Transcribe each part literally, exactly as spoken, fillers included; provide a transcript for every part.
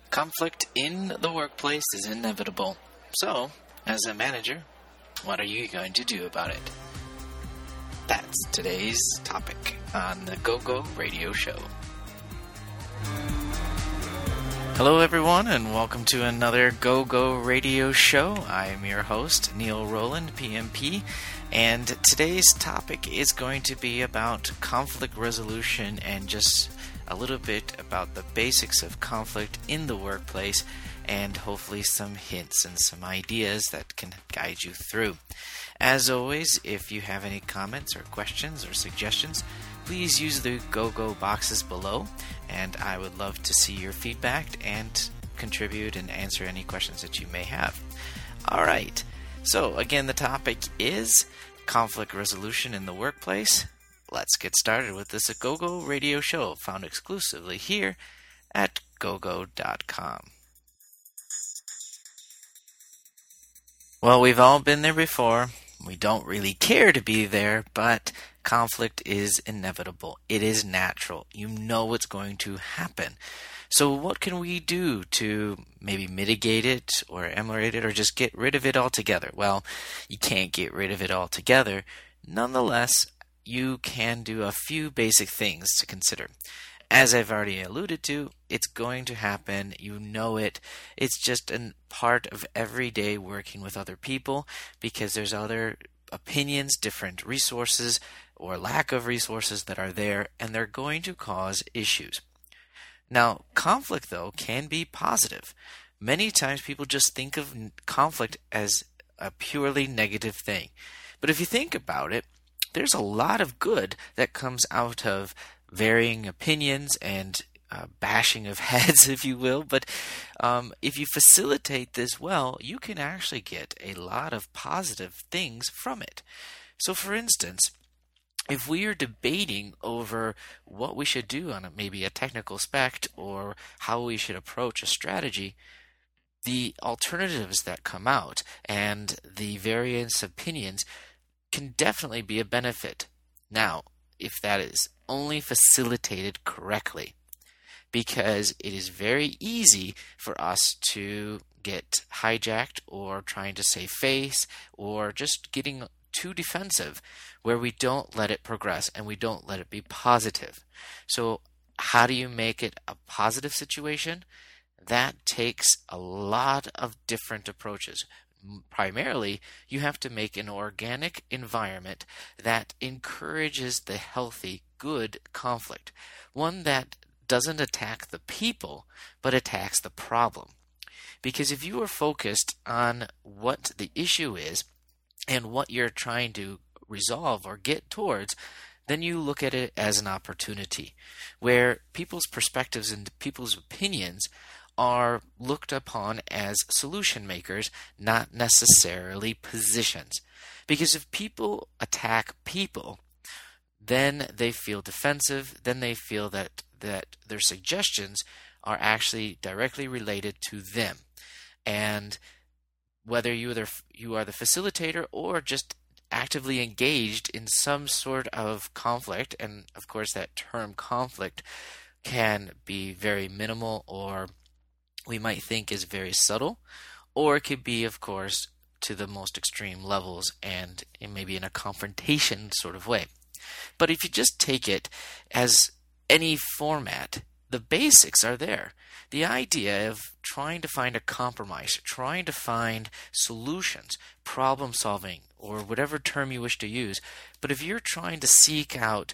Conflict in the workplace is inevitable. So, as a manager, what are you going to do about it? That's today's topic on the Go-Go Radio Show. Hello everyone, and welcome to another Go-Go Radio Show. I am your host, Neil Rowland, P M P, and today's topic is going to be about conflict resolution and just a little bit about the basics of conflict in the workplace, and hopefully some hints and some ideas that can guide you through. As always, if you have any comments or questions or suggestions, please use the Go-Go boxes below, and I would love to see your feedback and contribute and answer any questions that you may have. Alright, so again, the topic is conflict resolution in the workplace. Let's get started with this Go-Go Radio Show, found exclusively here at gogo dot com. Well, we've all been there before. We don't really care to be there, but conflict is inevitable. It is natural. You know what's going to happen. So what can we do to maybe mitigate it or ameliorate it or just get rid of it altogether? Well, you can't get rid of it altogether. Nonetheless, you can do a few basic things to consider. As I've already alluded to, it's going to happen. You know it. It's just a part of everyday working with other people because there's other opinions, different resources, or lack of resources that are there, and they're going to cause issues. Now, conflict, though, can be positive. Many times people just think of conflict as a purely negative thing. But if you think about it, there's a lot of good that comes out of varying opinions and uh, bashing of heads, if you will. But um, if you facilitate this well, you can actually get a lot of positive things from it. So, for instance, if we are debating over what we should do on a, maybe a technical spec or how we should approach a strategy, the alternatives that come out and the various opinions can definitely be a benefit. Now, if that is only facilitated correctly, because it is very easy for us to get hijacked or trying to save face or just getting too defensive where we don't let it progress and we don't let it be positive. So how do you make it a positive situation? That takes a lot of different approaches. Primarily, you have to make an organic environment that encourages the healthy, good conflict. One that doesn't attack the people, but attacks the problem. Because if you are focused on what the issue is and what you're trying to resolve or get towards, then you look at it as an opportunity where people's perspectives and people's opinions are looked upon as solution makers, not necessarily positions. Because if people attack people, then they feel defensive, then they feel that, that their suggestions are actually directly related to them. And whether you are, the, you are the facilitator or just actively engaged in some sort of conflict, and of course that term conflict can be very minimal or we might think is very subtle, or it could be, of course, to the most extreme levels and maybe in a confrontation sort of way. But if you just take it as any format, the basics are there. The idea of trying to find a compromise, trying to find solutions, problem solving, or whatever term you wish to use. But if you're trying to seek out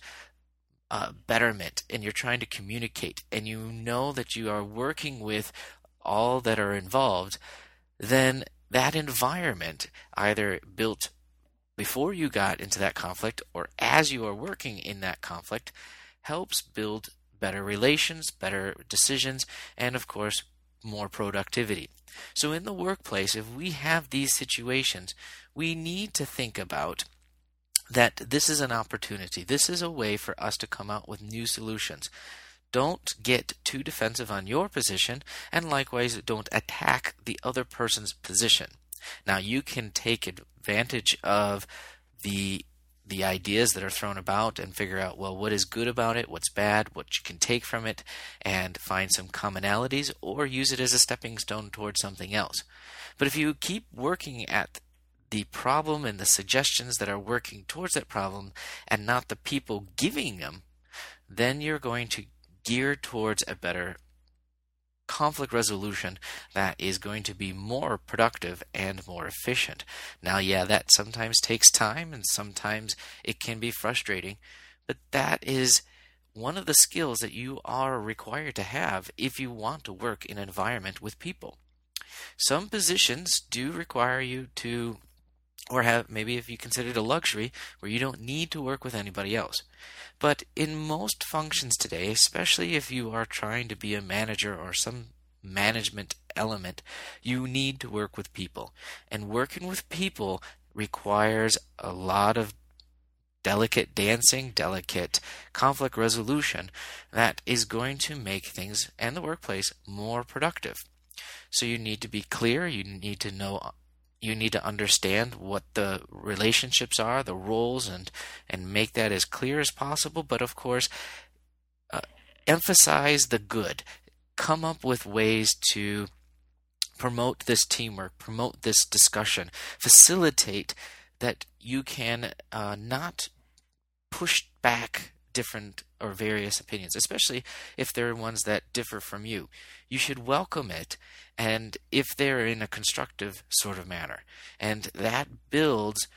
uh, betterment and you're trying to communicate and you know that you are working with all that are involved, then that environment, either built before you got into that conflict or as you are working in that conflict, helps build better relations, better decisions, and of course, more productivity. So in the workplace, if we have these situations, we need to think about that this is an opportunity. This is a way for us to come out with new solutions. Don't get too defensive on your position, and likewise don't attack the other person's position. Now, you can take advantage of the the ideas that are thrown about and figure out, well, what is good about it, what's bad, what you can take from it, and find some commonalities, or use it as a stepping stone towards something else. But if you keep working at the problem and the suggestions that are working towards that problem and not the people giving them, then you're going to gear towards a better conflict resolution that is going to be more productive and more efficient. Now, yeah, that sometimes takes time and sometimes it can be frustrating, but that is one of the skills that you are required to have if you want to work in an environment with people. Some positions do require you to, or have, maybe if you consider it a luxury, where you don't need to work with anybody else. But in most functions today, especially if you are trying to be a manager or some management element, you need to work with people. And working with people requires a lot of delicate dancing, delicate conflict resolution that is going to make things and the workplace more productive. So you need to be clear, you need to know You need to understand what the relationships are, the roles, and and make that as clear as possible. But of course, uh, emphasize the good. Come up with ways to promote this teamwork, promote this discussion, facilitate that you can uh, not push back different or various opinions, especially if there are ones that differ from you. You should welcome it, and if they're in a constructive sort of manner. And that builds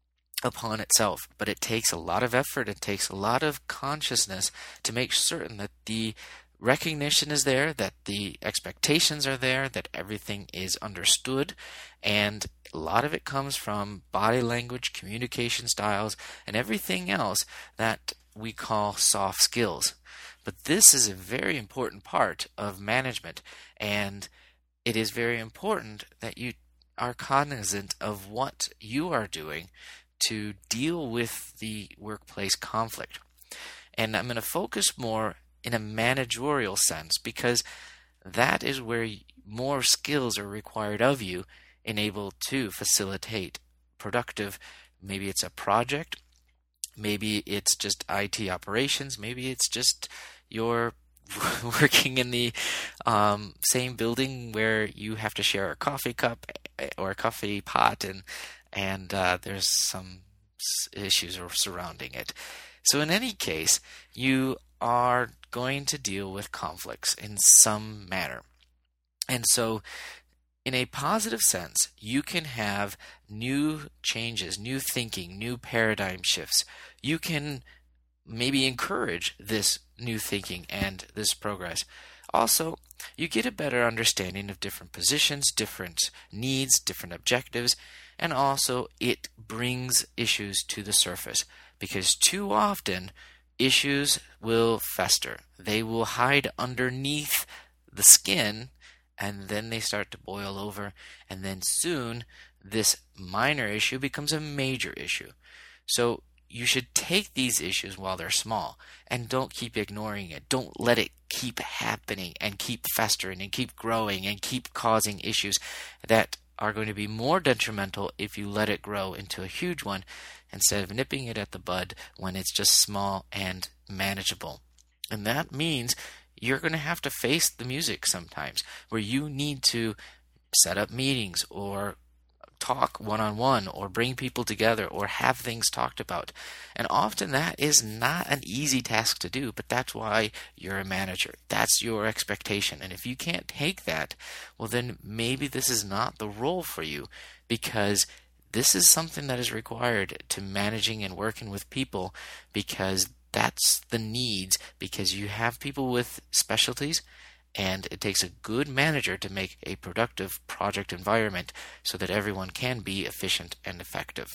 upon itself. But it takes a lot of effort, it takes a lot of consciousness to make certain that the recognition is there, that the expectations are there, that everything is understood, and a lot of it comes from body language, communication styles, and everything else that we call soft skills. But this is a very important part of management, and it is very important that you are cognizant of what you are doing to deal with the workplace conflict. And I'm going to focus more in a managerial sense, because that is where more skills are required of you and able to facilitate productive, maybe it's a project, maybe it's just I T operations, maybe it's just you're working in the um, same building where you have to share a coffee cup or a coffee pot, and and uh, there's some issues surrounding it. So in any case, you are going to deal with conflicts in some manner. And so in a positive sense, you can have new changes, new thinking, new paradigm shifts. You can maybe encourage this new thinking and this progress. Also, you get a better understanding of different positions, different needs, different objectives, and also it brings issues to the surface, because too often issues will fester. They will hide underneath the skin, and then they start to boil over, and then soon this minor issue becomes a major issue. So you should take these issues while they're small and don't keep ignoring it. Don't let it keep happening and keep festering and keep growing and keep causing issues that are going to be more detrimental if you let it grow into a huge one instead of nipping it at the bud when it's just small and manageable. And that means you're going to have to face the music sometimes, where you need to set up meetings or talk one-on-one or bring people together or have things talked about. And often that is not an easy task to do, but that's why you're a manager. That's your expectation. And if you can't take that, well, then maybe this is not the role for you, because this is something that is required to managing and working with people, because that's the needs, because you have people with specialties, and it takes a good manager to make a productive project environment so that everyone can be efficient and effective.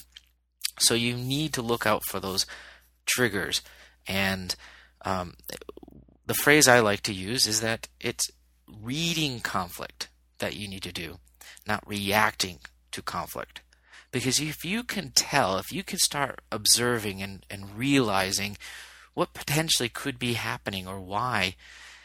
So you need to look out for those triggers. And um, the phrase I like to use is that it's reading conflict that you need to do, not reacting to conflict. Because if you can tell, if you can start observing and, and realizing what potentially could be happening or why,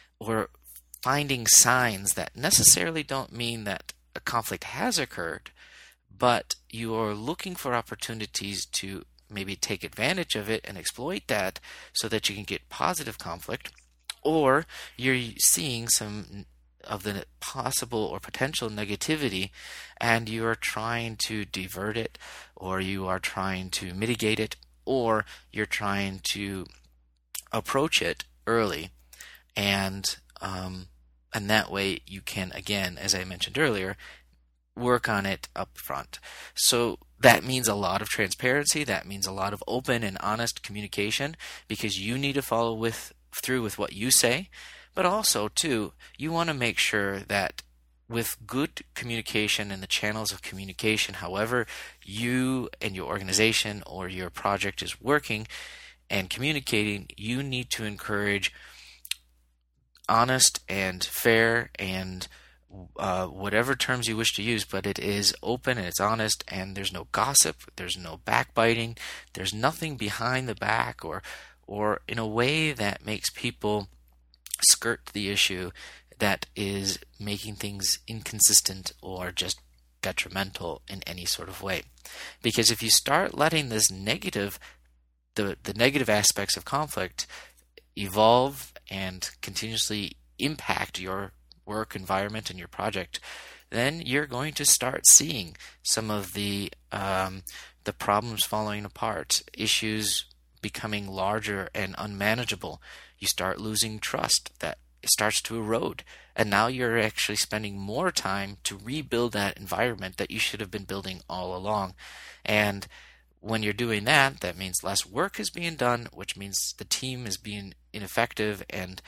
or finding signs that necessarily don't mean that a conflict has occurred, but you are looking for opportunities to maybe take advantage of it and exploit that so that you can get positive conflict, or you're seeing some of the possible or potential negativity and you are trying to divert it, or you are trying to mitigate it, or you're trying to approach it early, and um, and that way you can, again, as I mentioned earlier, work on it up front. So that means a lot of transparency. That means a lot of open and honest communication, because you need to follow with through with what you say. But also, too, you want to make sure that with good communication and the channels of communication, however you and your organization or your project is working and communicating, you need to encourage honest and fair and uh, whatever terms you wish to use, but it is open and it's honest, and there's no gossip, there's no backbiting, there's nothing behind the back or or in a way that makes people skirt the issue that is making things inconsistent or just detrimental in any sort of way. Because if you start letting this negative, the, the negative aspects of conflict evolve and continuously impact your work environment and your project, then you're going to start seeing some of the um, the problems falling apart, issues becoming larger and unmanageable. You start losing trust. That starts to erode. And now you're actually spending more time to rebuild that environment that you should have been building all along. And when you're doing that, that means less work is being done, which means the team is being ineffective, and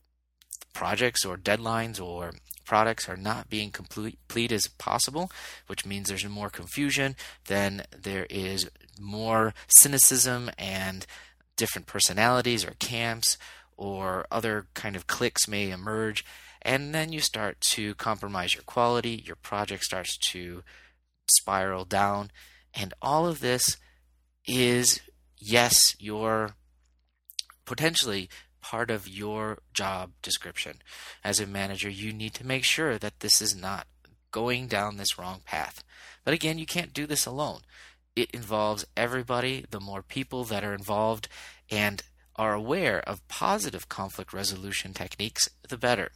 projects or deadlines or products are not being complete as possible, which means there's more confusion. Then there is more cynicism and different personalities or camps or other kind of cliques may emerge, and then you start to compromise your quality, your project starts to spiral down, and all of this is, yes, your potentially part of your job description. As a manager, you need to make sure that this is not going down this wrong path. But again, you can't do this alone. It involves everybody. The more people that are involved and are aware of positive conflict resolution techniques, the better.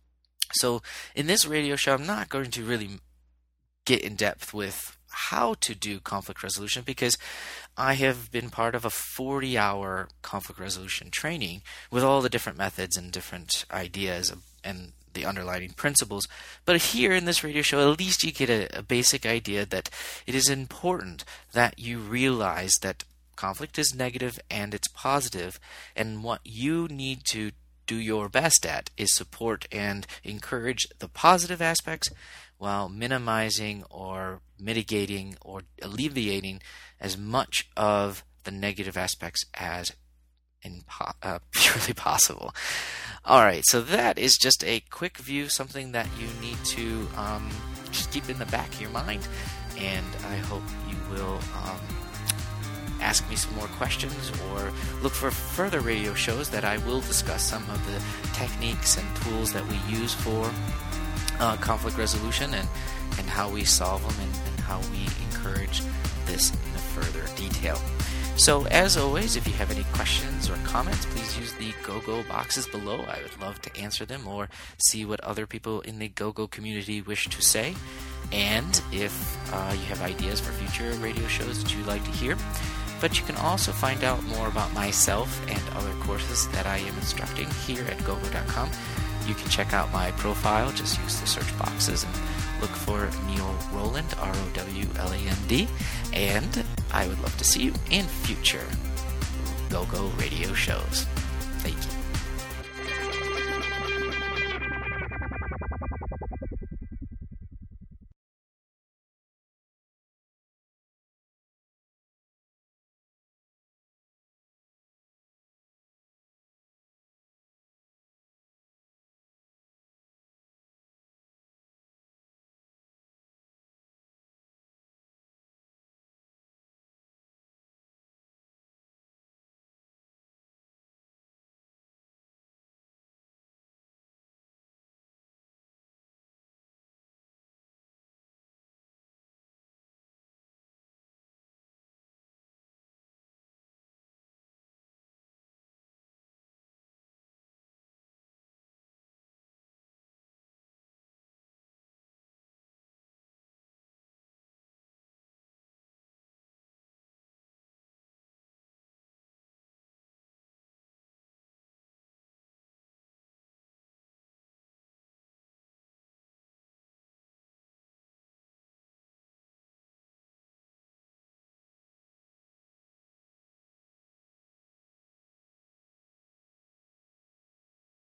So in this radio show, I'm not going to really get in depth with how to do conflict resolution, because I have been part of a forty hour conflict resolution training with all the different methods and different ideas and the underlying principles. But here in this radio show, at least you get a, a basic idea that it is important that you realize that conflict is negative and it's positive, and what you need to do your best at is support and encourage the positive aspects while minimizing or mitigating or alleviating as much of the negative aspects as in po- uh, purely possible. All right, so that is just a quick view, something that you need to um, just keep in the back of your mind, and I hope you will um, ask me some more questions or look for further radio shows that I will discuss some of the techniques and tools that we use for uh, conflict resolution and, and how we solve them and, and how we encourage this in further detail. So as always, if you have any questions or comments, please use the GoGo boxes below. I would love to answer them or see what other people in the GoGo community wish to say. And if uh, you have ideas for future radio shows that you'd like to hear. But you can also find out more about myself and other courses that I am instructing here at gogo dot com. You can check out my profile. Just use the search boxes and look for Neil Rowland, R O W L A N D. And I would love to see you in future GoGo radio shows. Thank you.